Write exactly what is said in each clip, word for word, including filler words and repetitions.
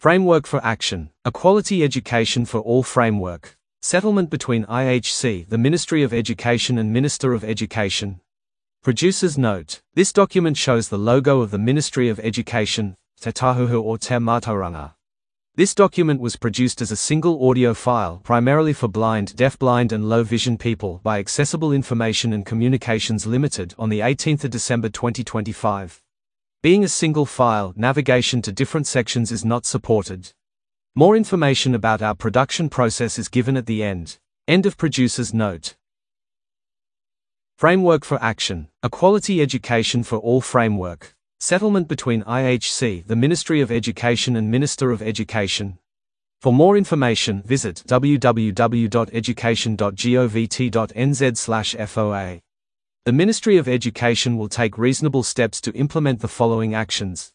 Framework for Action, a Quality Education for All framework. Settlement between I H C, the Ministry of Education, and Minister of Education. Producer's note: this document shows the logo of the Ministry of Education, Te Tahuhu or Te Mātauranga. This document was produced as a single audio file primarily for blind, deafblind and low vision people by Accessible Information and Communications Limited on the eighteenth of December twenty twenty-five. Being a single file, navigation to different sections is not supported. More information about our production process is given at the end. End of producer's note. Framework for Action, a Quality Education for All framework. Settlement between I H C, the Ministry of Education, and Minister of Education. For more information, visit w w w dot education dot govt dot n z slash F O A. The Ministry of Education will take reasonable steps to implement the following actions.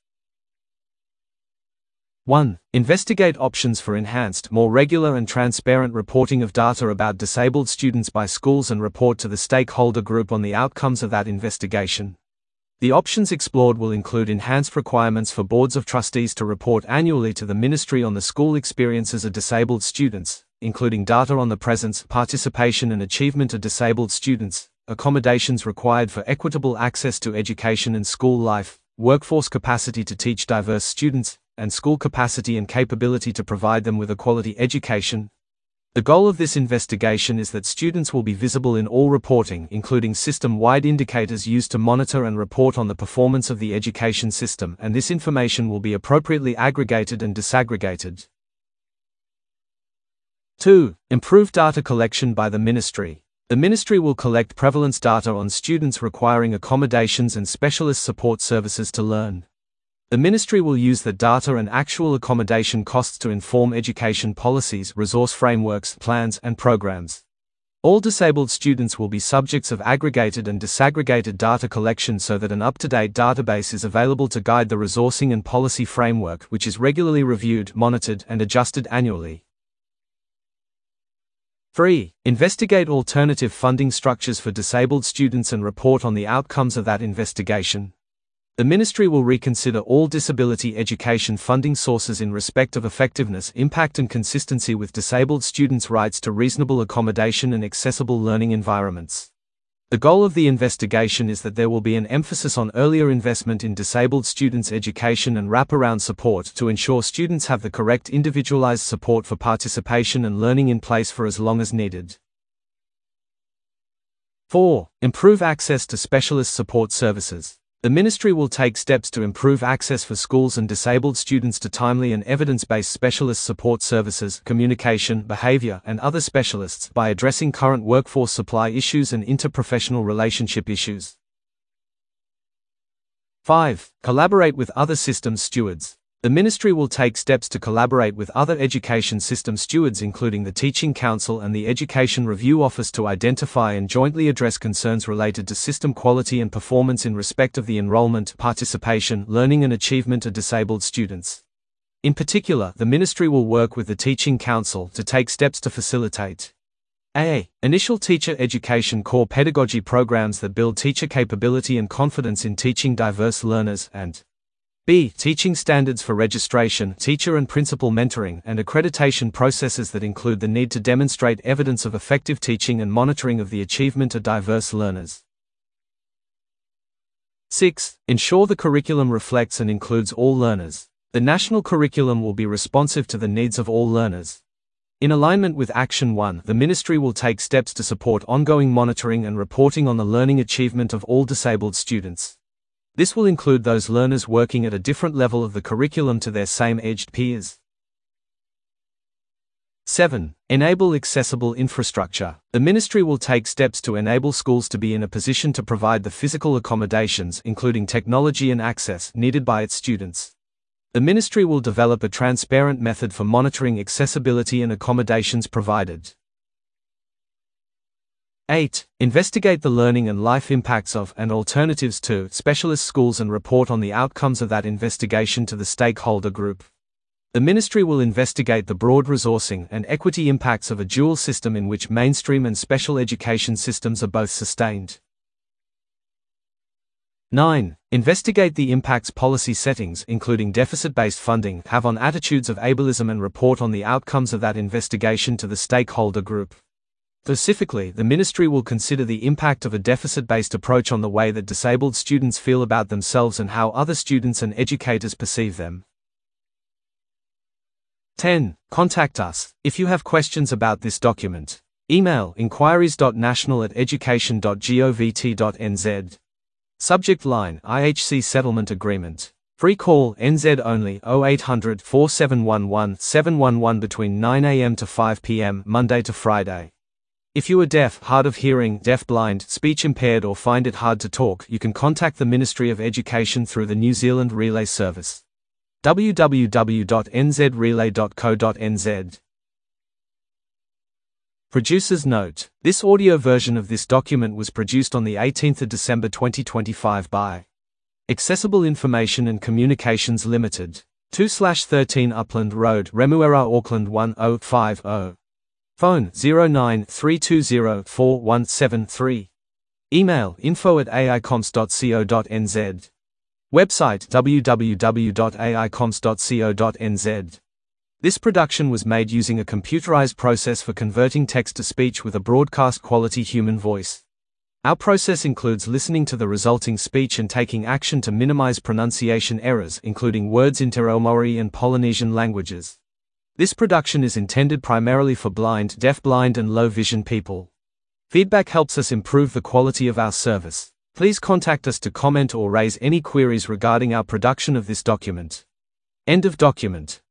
one. Investigate options for enhanced, more regular and transparent reporting of data about disabled students by schools and report to the stakeholder group on the outcomes of that investigation. The options explored will include enhanced requirements for boards of trustees to report annually to the Ministry on the school experiences of disabled students, including data on the presence, participation and achievement of disabled students, accommodations required for equitable access to education and school life, workforce capacity to teach diverse students, and school capacity and capability to provide them with a quality education. The goal of this investigation is that students will be visible in all reporting, including system-wide indicators used to monitor and report on the performance of the education system, and this information will be appropriately aggregated and disaggregated. two. Improve data collection by the Ministry. The Ministry will collect prevalence data on students requiring accommodations and specialist support services to learn. The Ministry will use the data and actual accommodation costs to inform education policies, resource frameworks, plans, and programs. All disabled students will be subjects of aggregated and disaggregated data collection so that an up-to-date database is available to guide the resourcing and policy framework, which is regularly reviewed, monitored, and adjusted annually. three. Investigate alternative funding structures for disabled students and report on the outcomes of that investigation. The Ministry will reconsider all disability education funding sources in respect of effectiveness, impact and consistency with disabled students' rights to reasonable accommodation and accessible learning environments. The goal of the investigation is that there will be an emphasis on earlier investment in disabled students' education and wraparound support to ensure students have the correct individualized support for participation and learning in place for as long as needed. four. Improve access to specialist support services. The Ministry will take steps to improve access for schools and disabled students to timely and evidence-based specialist support services, communication, behavior, and other specialists by addressing current workforce supply issues and interprofessional relationship issues. five. Collaborate with other systems stewards. The Ministry will take steps to collaborate with other education system stewards including the Teaching Council and the Education Review Office to identify and jointly address concerns related to system quality and performance in respect of the enrollment, participation, learning and achievement of disabled students. In particular, the Ministry will work with the Teaching Council to take steps to facilitate A. Initial teacher education core pedagogy programs that build teacher capability and confidence in teaching diverse learners, and B. Teaching standards for registration, teacher and principal mentoring, and accreditation processes that include the need to demonstrate evidence of effective teaching and monitoring of the achievement of diverse learners. six. Ensure the curriculum reflects and includes all learners. The national curriculum will be responsive to the needs of all learners. In alignment with Action one, the Ministry will take steps to support ongoing monitoring and reporting on the learning achievement of all disabled students. This will include those learners working at a different level of the curriculum to their same-aged peers. seven. Enable accessible infrastructure. The Ministry will take steps to enable schools to be in a position to provide the physical accommodations, including technology and access, needed by its students. The Ministry will develop a transparent method for monitoring accessibility and accommodations provided. eight. Investigate the learning and life impacts of, and alternatives to, specialist schools and report on the outcomes of that investigation to the stakeholder group. The Ministry will investigate the broad resourcing and equity impacts of a dual system in which mainstream and special education systems are both sustained. nine. Investigate the impacts policy settings, including deficit-based funding, have on attitudes of ableism and report on the outcomes of that investigation to the stakeholder group. Specifically, the ministry will consider the impact of a deficit-based approach on the way that disabled students feel about themselves and how other students and educators perceive them. ten. Contact us if you have questions about this document. Email inquiries dot national at education dot govt dot n z. Subject line I H C Settlement Agreement. Free call N Z only oh eight hundred, four seven one one, seven one one between nine a m to five p m Monday to Friday. If you are deaf, hard of hearing, deaf-blind, speech-impaired or find it hard to talk, you can contact the Ministry of Education through the New Zealand Relay Service. w w w dot n z relay dot co dot n z. Producer's note: this audio version of this document was produced on the eighteenth of December twenty twenty-five by Accessible Information and Communications Limited, two thirteen Upland Road, Remuera, Auckland one oh five oh. Phone zero nine three two zero four one seven three. Email info at a i comps dot co dot n z. Website w w w dot a i comps dot co dot n z. This production was made using a computerized process for converting text to speech with a broadcast quality human voice. Our process includes listening to the resulting speech and taking action to minimize pronunciation errors, including words in Te Reo Maori and Polynesian languages. This production is intended primarily for blind, deaf-blind and low-vision people. Feedback helps us improve the quality of our service. Please contact us to comment or raise any queries regarding our production of this document. End of document.